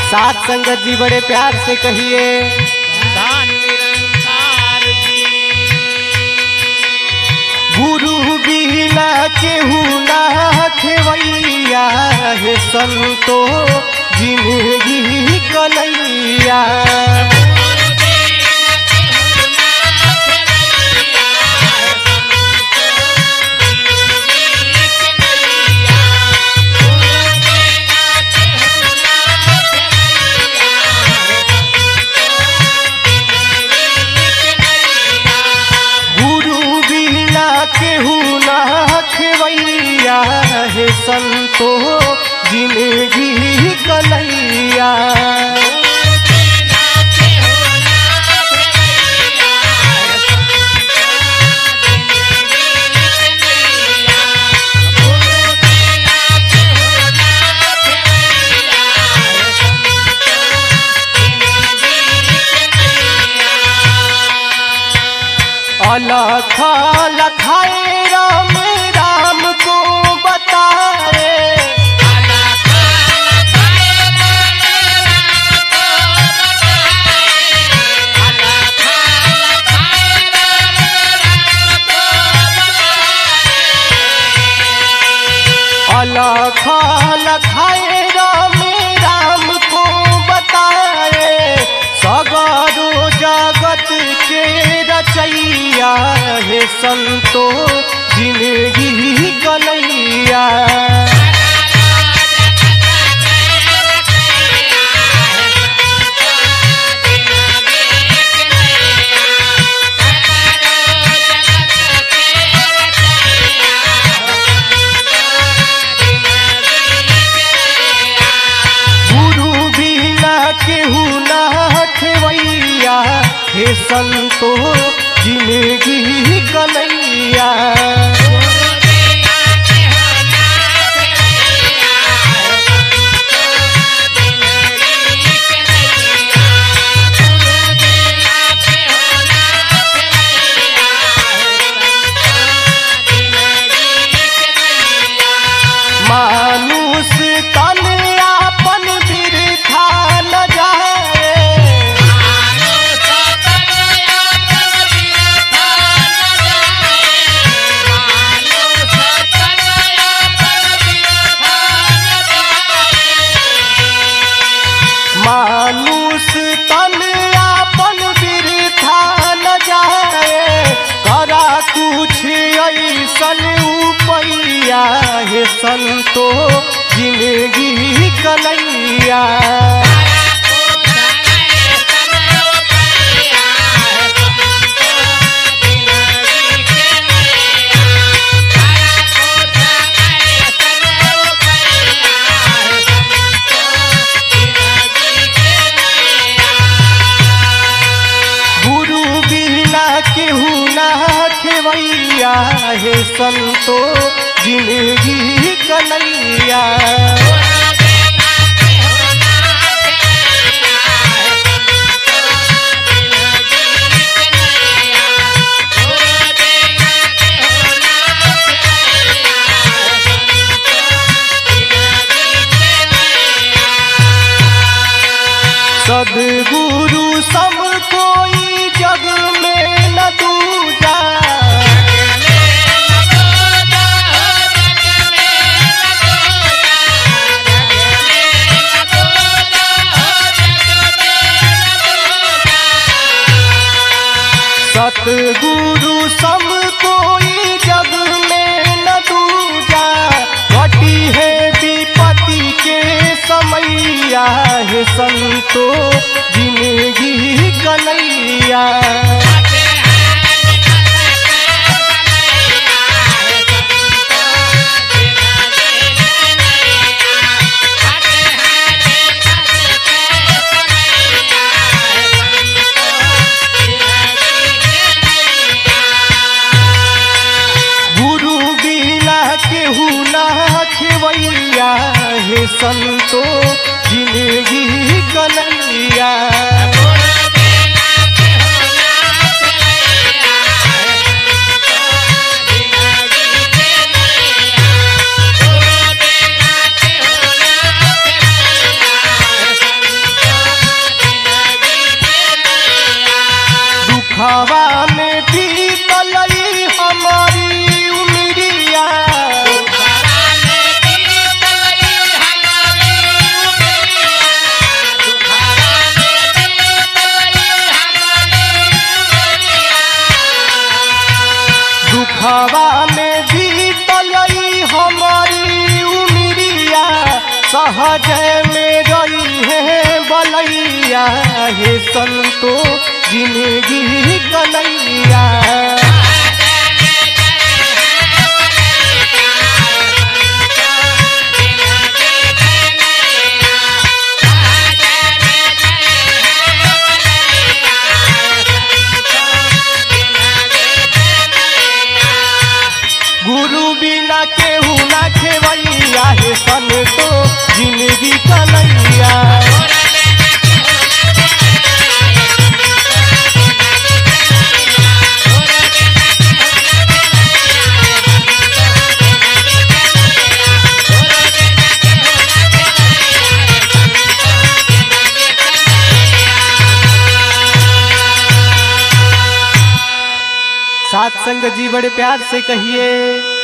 साथ संगत जी बड़े प्यार से कहिए। धन निरंकार जी। गुरु बिना केहू ना खेवैया हे संतो जिंदगी कन्हैया। हे संतो जिंदगी कन्हैया। अलख लखाए राम राम को बताए। अलख लखाए राम राम को बताए। सगरो जगत के रचैया हे संतो जिंदगी कन्हैया। गुरु बिना केहू ना खेवैया हे संतो जिंदगी कन्हैया। मानुष तन आपन बिरथा न जाए। मानुष तन आपन बिरथा न जाए। करा कुछ ऐसन उपैया हे संतो जिंदगी कन्हैया। गुरु बिना केहू ना खेवैया हे संतो जिंदगी कन्हैया। सद्गुरु सम कोई जग में न दूजा। सतगुरु सम कोई जग में न दूजा। घटी है विपत्ति के समैया हे संतो जिंदगी कन्हैया। गुरु बिना केहू ना खेवैया हे संतो जिंदगी कन्हैया। हे संतो जिंदगी कन्हैया। गुरु बिना केहू ना खेवैया हे संतो जिंदगी कन्हैया। साथ संग जी बड़े प्यार से कहिए।